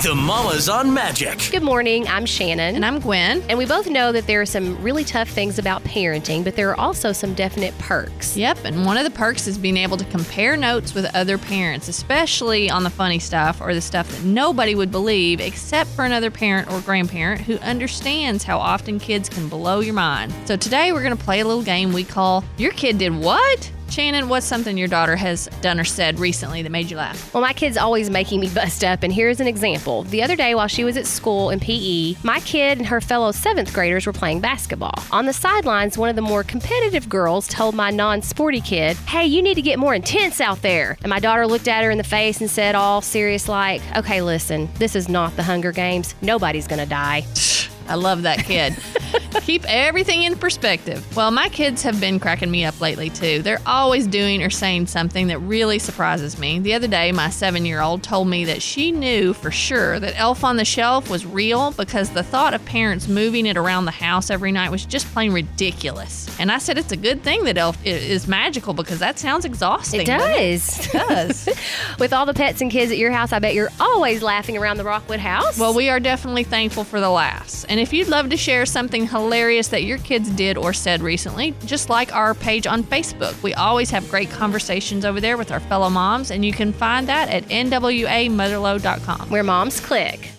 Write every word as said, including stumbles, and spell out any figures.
The Mamas on Magic. Good morning, I'm Shannon. And I'm Gwen. And we both know that there are some really tough things about parenting, but there are also some definite perks. Yep, and one of the perks is being able to compare notes with other parents, especially on the funny stuff or the stuff that nobody would believe except for another parent or grandparent who understands how often kids can blow your mind. So today we're going to play a little game we call Your Kid Did What? Shannon, what's something your daughter has done or said recently that made you laugh? Well, my kid's always making me bust up, and here's an example. The other day while she was at school in P E, my kid and her fellow seventh graders were playing basketball. On the sidelines, one of the more competitive girls told my non-sporty kid, "Hey, you need to get more intense out there." And my daughter looked at her in the face and said, all serious like, "Okay, listen, this is not the Hunger Games. Nobody's gonna die." I love that kid. Keep everything in perspective. Well, my kids have been cracking me up lately, too. They're always doing or saying something that really surprises me. The other day, my seven-year-old told me that she knew for sure that Elf on the Shelf was real because the thought of parents moving it around the house every night was just plain ridiculous. And I said it's a good thing that Elf is magical because that sounds exhausting. It does. It does. With all the pets and kids at your house, I bet you're always laughing around the Rockwood house. Well, we are definitely thankful for the laughs. And if you'd love to share something hilarious that your kids did or said recently, just like our page on Facebook. We always have great conversations over there with our fellow moms, and you can find that at N W A Motherload dot com. Where moms click.